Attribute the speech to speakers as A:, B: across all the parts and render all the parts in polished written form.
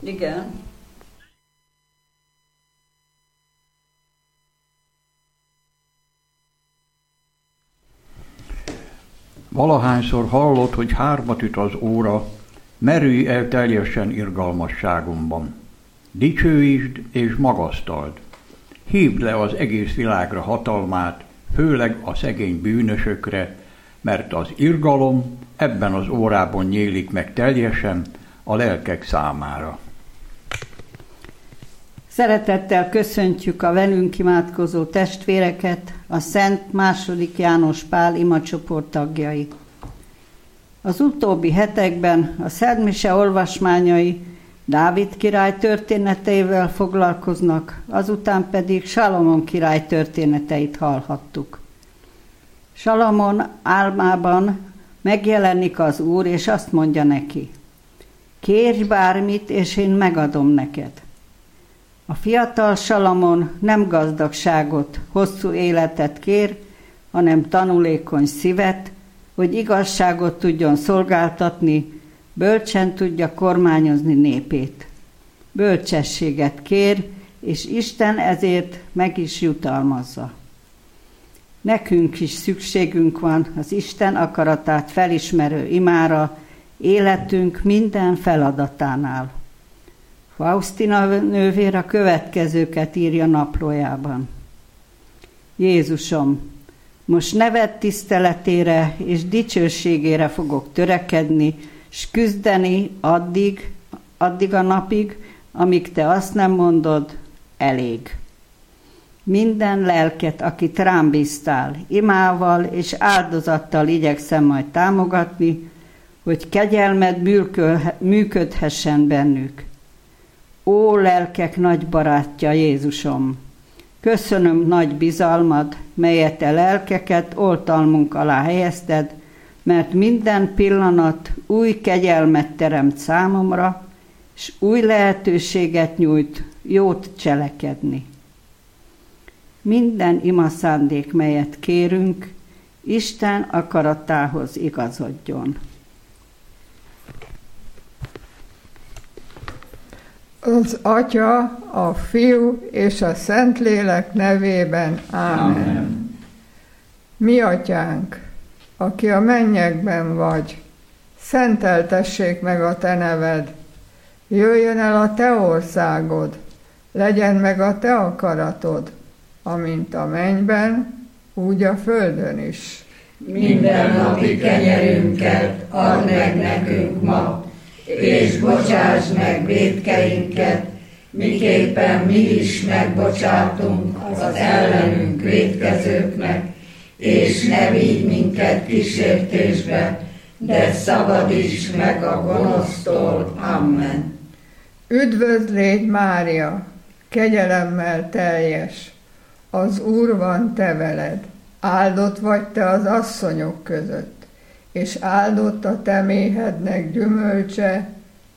A: Igen.
B: Valahányszor hallod, hogy 3 üt az óra, merülj el teljesen irgalmasságomban. Dicsőítsd és magasztald. Hívd le az egész világra hatalmát, főleg a szegény bűnösökre, mert az irgalom ebben az órában nyílik meg teljesen a lelkek számára.
A: Szeretettel köszöntjük a velünk imádkozó testvéreket, a Szent II. János Pál imacsoport tagjait. Az utóbbi hetekben a szentmise olvasmányai Dávid király történeteivel foglalkoznak, azután pedig Salamon király történeteit hallhattuk. Salamon álmában megjelenik az Úr, és azt mondja neki: kérj bármit, és én megadom neked. A fiatal Salamon nem gazdagságot, hosszú életet kér, hanem tanulékony szívet, hogy igazságot tudjon szolgáltatni, bölcsen tudja kormányozni népét. Bölcsességet kér, és Isten ezért meg is jutalmazza. Nekünk is szükségünk van az Isten akaratát felismerő imára, életünk minden feladatánál. Faustina nővér a következőket írja naplójában. Jézusom, most neved tiszteletére és dicsőségére fogok törekedni, s küzdeni addig a napig, amíg te azt nem mondod, elég. Minden lelket, akit rám bíztál, imával és áldozattal igyekszem majd támogatni, hogy kegyelmed működhessen bennük. Ó, lelkek nagy barátja Jézusom! Köszönöm nagy bizalmad, melyet te lelkeket oltalmunk alá helyezted, mert minden pillanat új kegyelmet teremt számomra, és új lehetőséget nyújt jót cselekedni. Minden ima szándék, melyet kérünk, Isten akaratához igazodjon.
C: Az Atya, a Fiú és a Szentlélek nevében. Ámen. Mi Atyánk, aki a mennyekben vagy, szenteltessék meg a te neved. Jöjjön el a te országod, legyen meg a te akaratod, amint a mennyben, úgy a földön is.
D: Mindennapi kenyerünket add meg nekünk ma, és bocsáss meg vétkeinket, miképpen mi is megbocsátunk az ellenünk vétkezőknek, és ne vigy minket kísértésbe, de szabadíts meg a gonosztól. Amen.
C: Üdvözlégy Mária, kegyelemmel teljes, az Úr van te veled, áldott vagy te az asszonyok között, és áldott a te méhednek gyümölcse,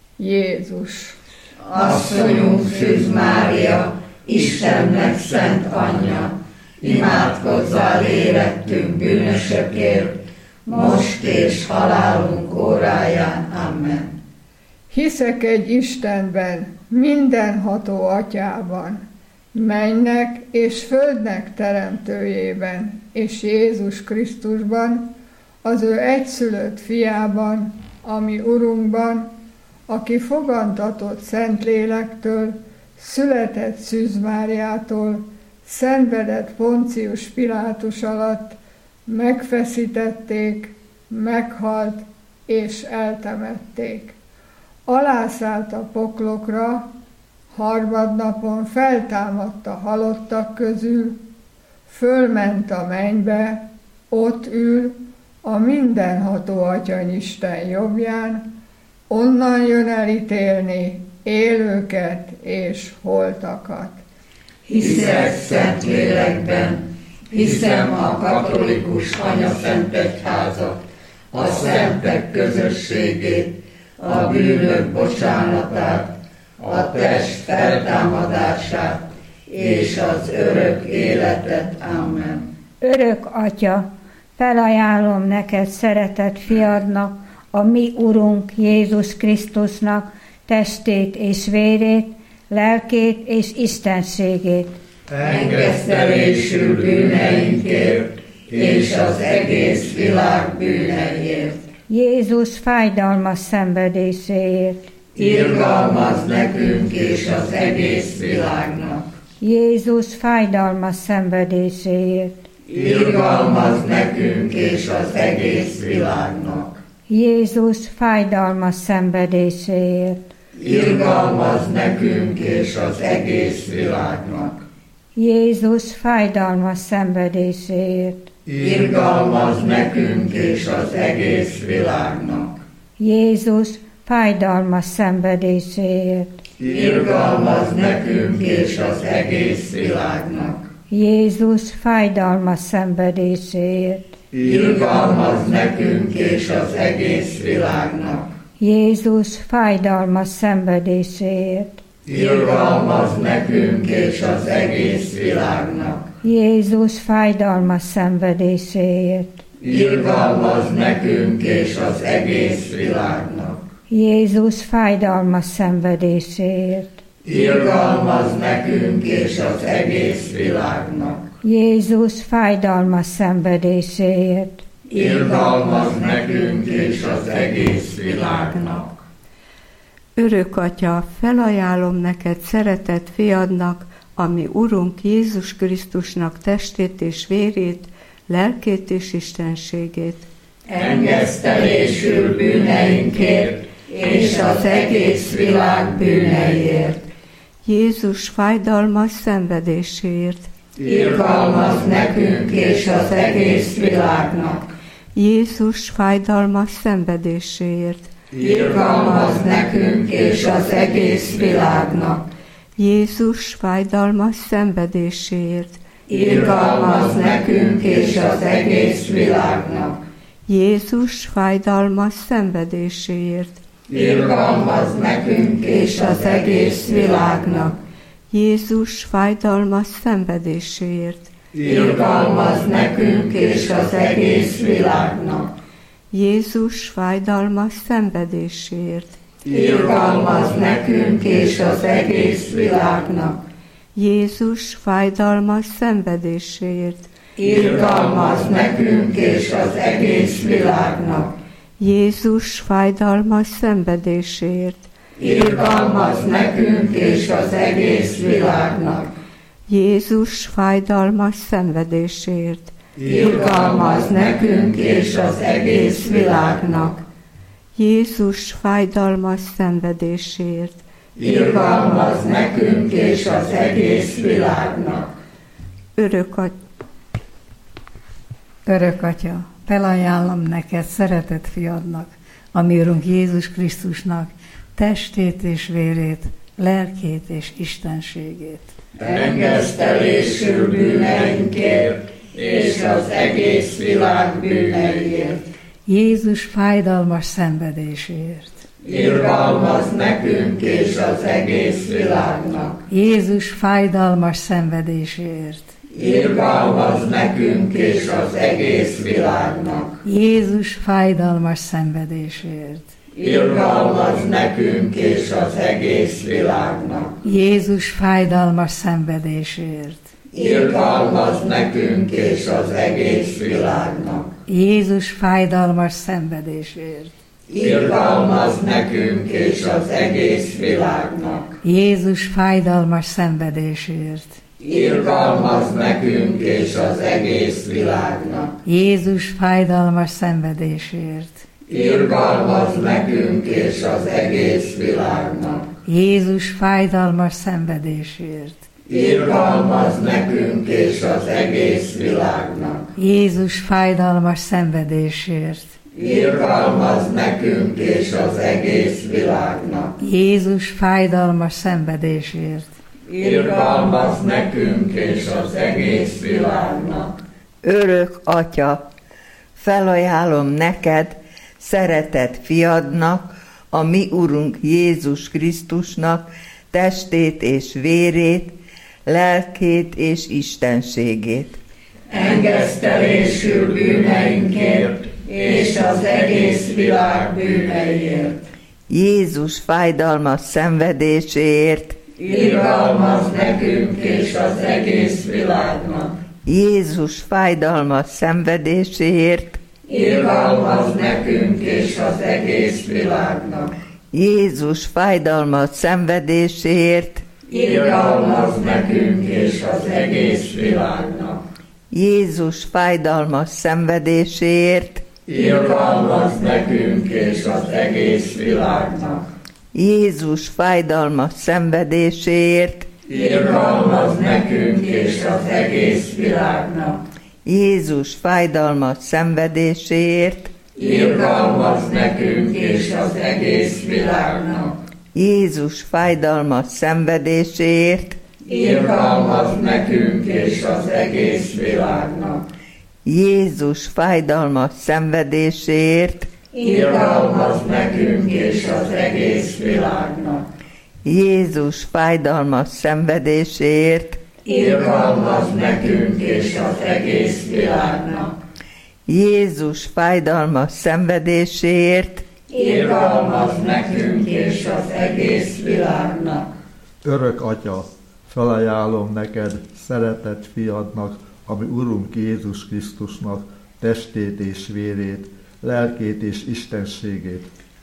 C: Jézus.
D: Asszonyunk Szűz Mária, Istennek szent anyja, imádkozzál érettünk bűnösökért, most és halálunk óráján. Amen.
C: Hiszek egy Istenben, mindenható Atyában, mennynek és földnek teremtőjében, és Jézus Krisztusban, az ő egyszülött fiában, ami Urunkban, aki fogantatott Szentlélektől, született Szűz Máriától, szenvedett Poncius Pilátus alatt, megfeszítették, meghalt és eltemették. Alászállt a poklokra, harmadnapon feltámadt a halottak közül, fölment a mennybe, ott ül a mindenható Atyanyisten jobbján, onnan jön elítélni élőket és holtakat.
D: Hiszek Szentlélekben, hiszem a katolikus anyaszentegyházat, a szentek közösségét, a bűnök bocsánatát, a test feltámadását és az örök életet. Amen.
E: Örök Atya, felajánlom neked szeretett fiadnak, a mi Urunk Jézus Krisztusnak, testét és vérét, lelkét és istenségét.
D: Engesztelésül bűneinkért, és az egész világ bűneiért.
E: Jézus fájdalmas szenvedéséért.
D: Irgalmazz nekünk és az egész világnak.
E: Jézus fájdalmas szenvedéséért.
D: Irgalmazz nekünk és az egész világnak.
E: Jézus fájdalmas szenvedéséért.
D: Irgalmazz nekünk és az egész világnak.
E: Jézus fájdalmas szenvedéséért.
D: Irgalmazz nekünk és az egész világnak.
E: Jézus fájdalmas szenvedéséért.
D: Irgalmazz nekünk és az egész világnak.
E: Jézus fájdalmas szenvedéséért.
D: Irgalmazz nekünk és az egész világnak.
E: Jézus fájdalmas szenvedéséért.
D: Irgalmazz nekünk és az egész világnak.
E: Jézus fájdalmas szenvedéséért.
D: Irgalmazz nekünk és az egész világnak.
E: Jézus fájdalmas szenvedéséért.
D: Irgalmazz nekünk és az egész világnak.
E: Jézus fájdalmas szenvedéséért.
D: Irgalmazz nekünk és az egész világnak.
F: Örök Atya, felajánlom neked szeretett fiadnak, ami Urunk Jézus Krisztusnak testét és vérét, lelkét és istenségét.
D: Engesztelésül bűneinkért, és az egész világ bűneiért.
F: Jézus fájdalmas szenvedéséért.
D: Irgalmazz nekünk és az egész világnak.
F: Jézus fájdalmas szenvedéséért.
D: Irgalmazz nekünk és az egész világnak.
F: Jézus fájdalmas szenvedéséért.
D: Irgalmazz nekünk és az egész világnak.
F: Jézus fájdalmas szenvedéséért.
D: Irgalmazz nekünk és az egész világnak.
F: Jézus fájdalmas szenvedéséért.
D: Irgalmazz nekünk és az egész világnak.
F: Jézus fájdalmas szenvedéséért.
D: Irgalmazz nekünk és az egész világnak.
F: Jézus fájdalmas szenvedéséért.
D: Irgalmazz nekünk és az egész világnak.
F: Jézus fájdalmas szenvedéséért.
D: Irgalmazz nekünk és az egész világnak.
F: Jézus fájdalmas szenvedéséért.
D: Irgalmazz nekünk és az egész világnak.
F: Jézus fájdalmas szenvedéséért.
D: Irgalmazz nekünk és az egész világnak.
G: Örök Atya, felajánlom neked szeretett fiadnak, ami Urunk Jézus Krisztusnak testét és vérét, lelkét és istenségét.
D: Engesztelésül bűneinkért, és az egész világ bűneiért.
G: Jézus fájdalmas szenvedéséért.
D: Irgalmazz nekünk és az egész világnak.
G: Jézus fájdalmas szenvedéséért.
D: Irgalmazz nekünk és az egész világnak.
G: Jézus fájdalmas szenvedéséért.
D: Irgalmazz nekünk és az egész világnak.
G: Jézus fájdalmas szenvedéséért.
D: Irgalmazz nekünk és az egész világnak.
G: Jézus fájdalmas szenvedéséért.
D: Irgalmazz nekünk és az egész világnak.
G: Jézus fájdalmas szenvedéséért.
D: Irgalmazz nekünk és az egész világnak.
G: Jézus fájdalmas szenvedéséért.
D: Irgalmazz nekünk és az egész világnak.
G: Jézus fájdalmas szenvedéséért.
D: Irgalmazz nekünk és az egész világnak.
G: Jézus fájdalmas szenvedéséért.
D: Irgalmazz nekünk és az egész világnak.
G: Jézus fájdalmas szenvedéséért.
D: Irgalmazz nekünk és az egész világnak.
H: Örök Atya, felajánlom neked, szeretett fiadnak, a mi Urunk Jézus Krisztusnak testét és vérét, lelkét és istenségét.
D: Engesztelésül bűneinkért és az egész világ bűneiért.
H: Jézus fájdalmas szenvedéséért,
D: irgalmazz nekünk és az egész világnak.
H: Jézus fájdalmas szenvedéséért,
D: Irgalmazz nekünk és az egész világnak.
H: Jézus fájdalmas szenvedéséért,
D: Irgalmazz nekünk és az egész világnak.
H: Jézus fájdalmas szenvedéséért,
D: Irgalmazz nekünk és az egész világnak.
H: Jézus fájdalmas szenvedéséért,
D: Irgalmazz nekünk és az egész világnak.
H: Jézus fájdalmas szenvedéséért,
D: Irgalmazz nekünk és az egész világnak.
H: Jézus fájdalmas szenvedéséért,
D: Irgalmazz nekünk és az egész világnak.
H: Jézus fájdalmas szenvedéséért,
D: Irgalmazz nekünk és az egész világnak.
H: Jézus fájdalmas szenvedéséért,
D: Irgalmazz nekünk és az egész világnak.
H: Jézus fájdalmas szenvedéséért,
D: Irgalmazz nekünk és az egész világnak.
I: Örök Atya, felajánlom neked szeretett fiadnak, ami Urunk Jézus Krisztusnak testét és vérét, lelkét és istenségét.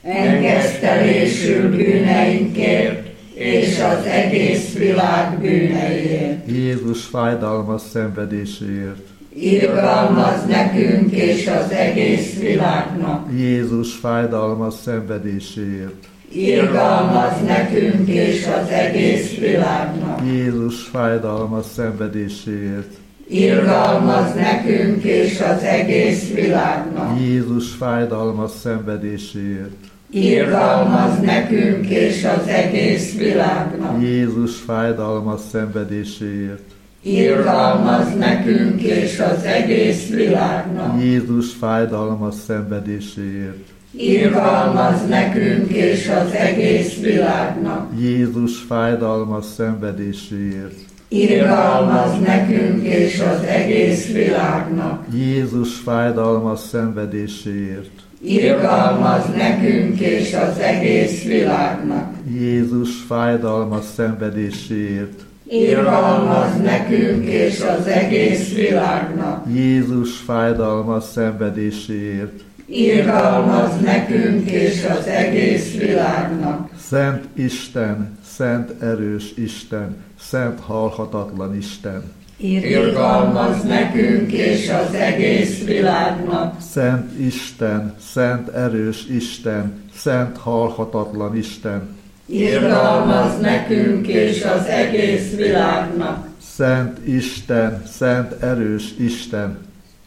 D: Engesztelésül bűneinkért és az egész világ bűneiért.
I: Jézus fájdalmas szenvedéséért,
D: Irgalmazz nekünk és az egész világnak.
I: Jézus fájdalmas szenvedéséért,
D: Irgalmazz nekünk és az egész világnak.
I: Jézus fájdalmas szenvedéséért,
D: Irgalmazz nekünk és az egész világnak.
I: Jézus fájdalmas szenvedéséért,
D: Irgalmazz nekünk és az egész világnak.
I: Jézus fájdalmas szenvedéséért,
D: Irgalmazz nekünk és az egész világnak.
I: Jézus fájdalmas szenvedéséért,
D: Irgalmazz nekünk és az egész világnak.
I: Jézus fájdalmas szenvedéséért,
D: Irgalmazz nekünk és az egész világnak.
I: Jézus fájdalmas szenvedéséért,
D: Irgalmazz nekünk és az egész világnak.
I: Jézus fájdalmas szenvedéséért,
D: Irgalmazz nekünk és az egész világnak.
I: Jézus fájdalmas szenvedéséért,
D: Irgalmazz nekünk és az egész világnak.
I: Szent Isten, szent erős Isten, szent halhatatlan Isten,
D: Irgalmazz nekünk és az egész világnak.
I: Szent Isten, szent erős Isten, szent halhatatlan Isten,
D: Irgalmazz nekünk és az egész világnak.
I: Szent Isten, szent erős Isten,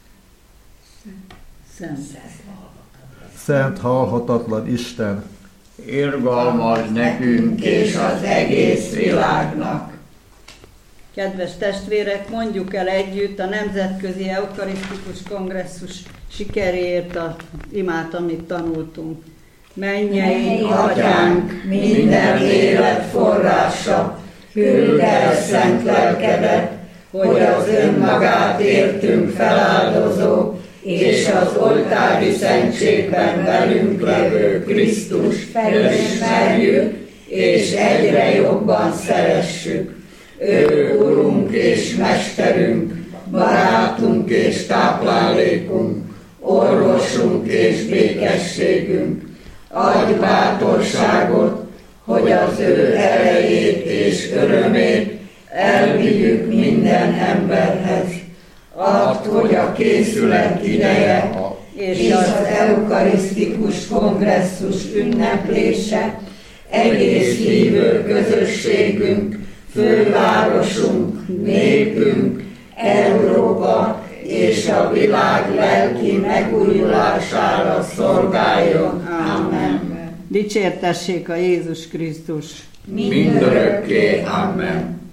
I: szent halhatatlan Isten,
B: Irgalmazz nekünk
D: És az egész világnak.
A: Kedves testvérek, mondjuk el együtt a Nemzetközi Eukarisztikus Kongresszus sikeréért az imát, amit tanultunk. Mennyei
D: Atyánk, minden élet forrása, küld el szent lelkedet, hogy az önmagát értünk feláldozó, és az oltári szentségben velünk levő Krisztus felismerjük, és egyre jobban szeressük. Ő Urunk és Mesterünk, barátunk és táplálékunk, orvosunk és békességünk. Adj bátorságot, hogy az ő erejét és örömét elvigyük minden emberhez. Add, hogy a készület ideje és az eukarisztikus kongresszus ünneplése egész hívő közösségünk, fővárosunk, népünk, Európa és a világ lelki megújulására szolgáljon. Amen.
A: Dicsértessék a Jézus Krisztus!
D: Mindörökké. Amen.